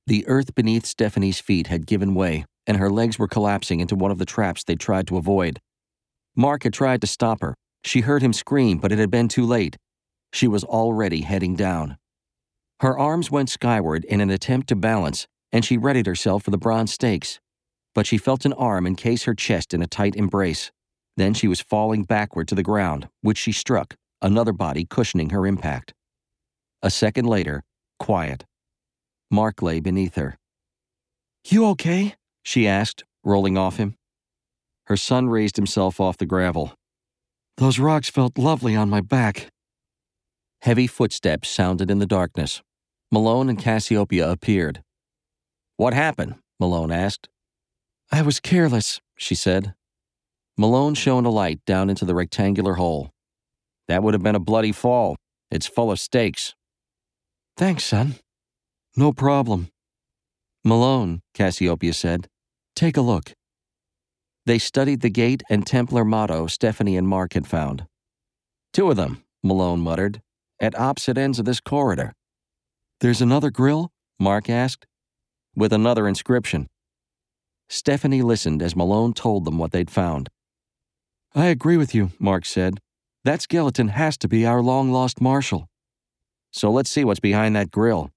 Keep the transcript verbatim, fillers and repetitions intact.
The earth beneath Stephanie's feet had given way, and her legs were collapsing into one of the traps they'd tried to avoid. Mark had tried to stop her. She heard him scream, but it had been too late. She was already heading down. Her arms went skyward in an attempt to balance, and she readied herself for the bronze stakes. But she felt an arm encase her chest in a tight embrace. Then she was falling backward to the ground, which she struck, another body cushioning her impact. A second later, quiet. Mark lay beneath her. "You okay?" she asked, rolling off him. Her son raised himself off the gravel. "Those rocks felt lovely on my back." Heavy footsteps sounded in the darkness. Malone and Cassiopeia appeared. "What happened?" Malone asked. "I was careless," she said. Malone shone a light down into the rectangular hole. "That would have been a bloody fall. It's full of stakes." "Thanks, son." "No problem." "Malone," Cassiopeia said, "take a look." They studied the gate and Templar motto Stephanie and Mark had found. "Two of them," Malone muttered, "at opposite ends of this corridor." "There's another grill?" Mark asked. "With another inscription." Stephanie listened as Malone told them what they'd found. "I agree with you," Mark said. "That skeleton has to be our long-lost marshal." "So let's see what's behind that grill."